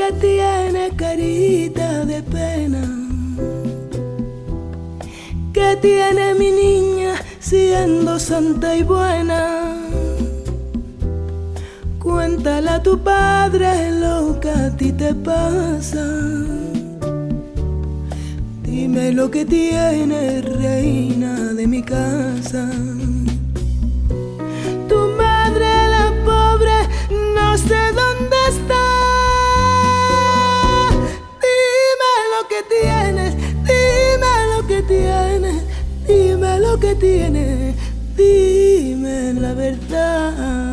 que tiene carita de pena, que tiene mi niña siendo santa y buena. Cuéntale a tu padre lo que a ti te pasa. Dime lo que tiene, reina de mi casa. Tu madre, la pobre, no sé dónde está. Dime lo que tienes, dime lo que tienes, dime lo que tienes, dime la verdad.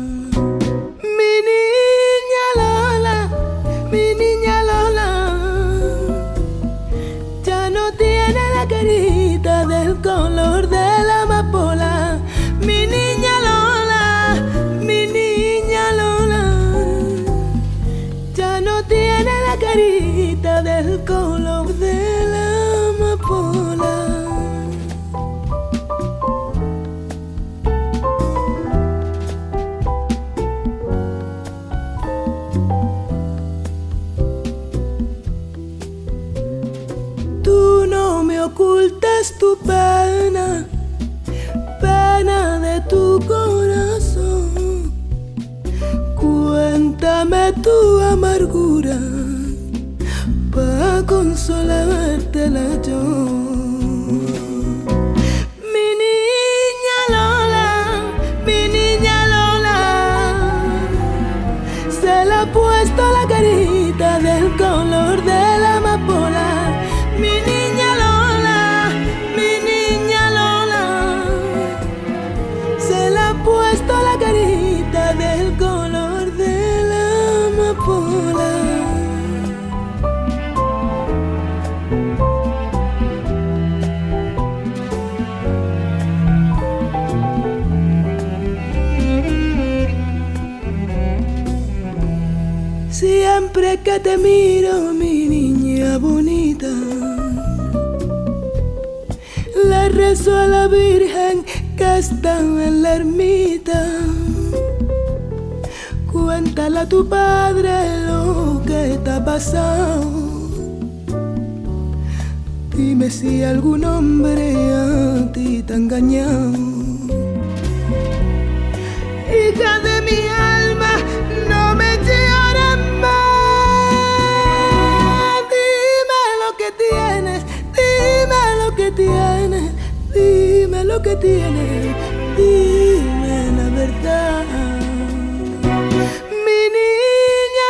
Mi niña Lola, ya no tiene la carita del color de la amapola. Mi niña Lola, ya no tiene la carita del color de la amapola. Ocultas tu pena, pena de tu corazón. Cuéntame tu amargura pa' consolártela yo. Mi niña Lola, se le ha puesto la carita del color de la amapola. Mi niña Lola, se le ha puesto la carita del color de la amapola. Siempre que te miro, mi niña bonita, le rezo a la Virgen que está en la ermita. Cuéntale a tu padre lo que te ha pasado. Dime si algún hombre a ti te ha engañado. Hija de mi alma, no me llores más. Dime lo que tienes, dime lo que tienes, dime lo que tienes, dime la verdad. Mi niña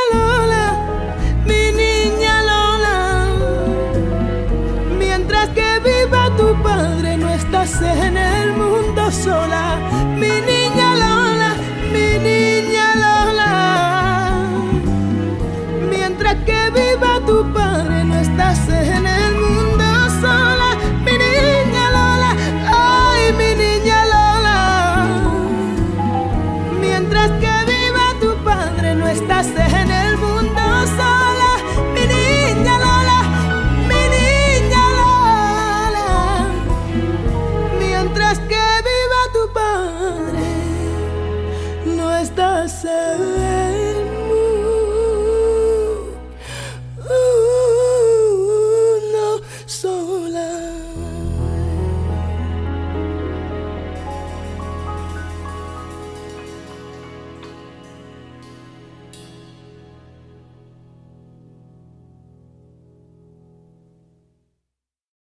Lola, mientras que viva tu padre no estás en el mundo sola. Mi niña Lola,